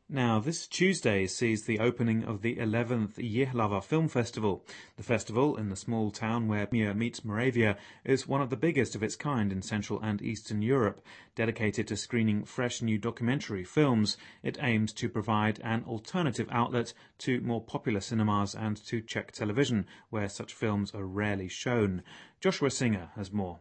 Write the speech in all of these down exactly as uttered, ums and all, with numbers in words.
Now, this Tuesday sees the opening of the eleventh Jihlava Film Festival. The festival, in the small town where Mia meets Moravia, is one of the biggest of its kind in Central and Eastern Europe. Dedicated to screening fresh new documentary films, it aims to provide an alternative outlet to more popular cinemas and to Czech television, where such films are rarely shown. Joshua Singer has more.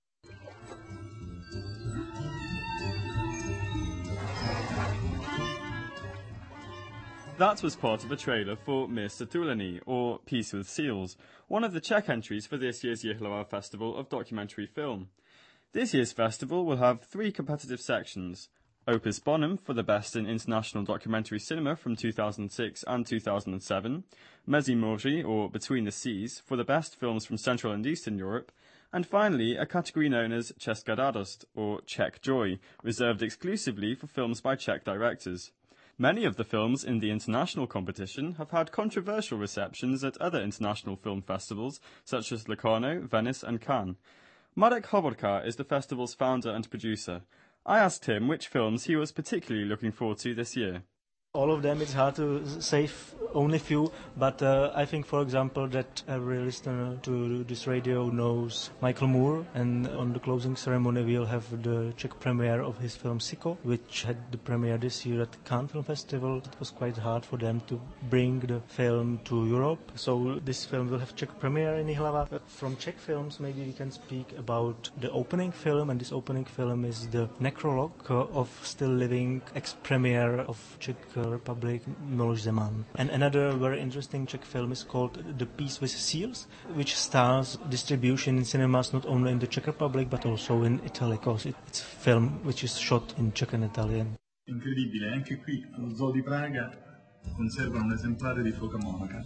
That was part of a trailer for Mir se Tuleni, or Peace with Seals, one of the Czech entries for this year's Jihlava Festival of Documentary Film. This year's festival will have three competitive sections: Opus Bonum for the best in international documentary cinema from two thousand six and two thousand seven, Mezi Moři, or Between the Seas, for the best films from Central and Eastern Europe, and finally a category known as Česká radost, or Czech Joy, reserved exclusively for films by Czech directors. Many of the films in the international competition have had controversial receptions at other international film festivals, such as Locarno, Venice and Cannes. Marek Hovorka is the festival's founder and producer. I asked him which films he was particularly looking forward to this year. All of them, it's hard to say only few, but uh, I think, for example, that every listener to this radio knows Michael Moore, and on the closing ceremony we'll have the Czech premiere of his film Siko, which had the premiere this year at Cannes Film Festival. It was quite hard for them to bring the film to Europe, so this film will have Czech premiere in Jihlava. But from Czech films, maybe we can speak about the opening film, and this opening film is the necrologue of still living ex-premier of Czech Republic, Miloš Zeman. And another very interesting Czech film is called The Peace with Seals, which stars distribution in cinemas not only in the Czech Republic but also in Italy, because it, it's a film which is shot in Czech and Italian. Incredibile, anche qui allo Zoo di Praga conservano un esemplare di foca monaca.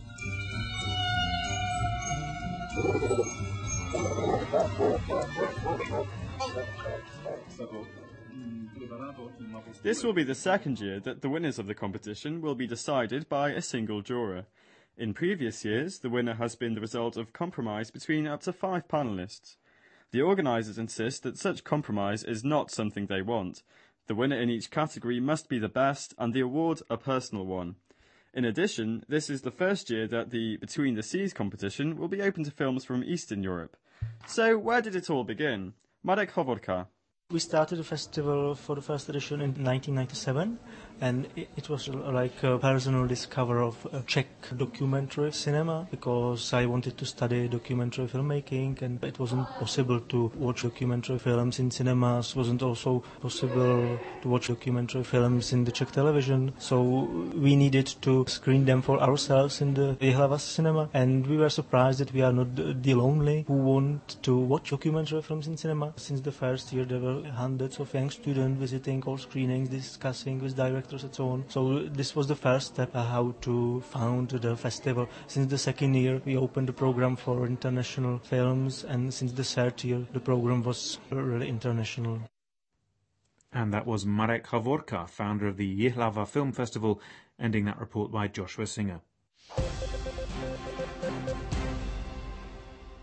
This will be the second year that the winners of the competition will be decided by a single juror. In previous years, the winner has been the result of compromise between up to five panellists. The organisers insist that such compromise is not something they want. The winner in each category must be the best, and the award a personal one. In addition, this is the first year that the Between the Seas competition will be open to films from Eastern Europe. So, where did it all begin? Marek Hovorka. We started the festival for the first edition in nineteen ninety-seven, and it, it was like a personal discovery of uh, Czech documentary cinema, because I wanted to study documentary filmmaking, and it wasn't possible to watch documentary films in cinemas. It wasn't also possible to watch documentary films in the Czech television, so we needed to screen them for ourselves in the Jihlava cinema, and we were surprised that we are not the only who want to watch documentary films in cinema. Since the first year there were hundreds of young students visiting all screenings, discussing with directors and so on. So this was the first step uh, how to found the festival. Since the second year we opened the program for international films, and since the third year the program was really international. And that was Marek Hovorka, founder of the Jihlava Film Festival, ending that report by Joshua Singer.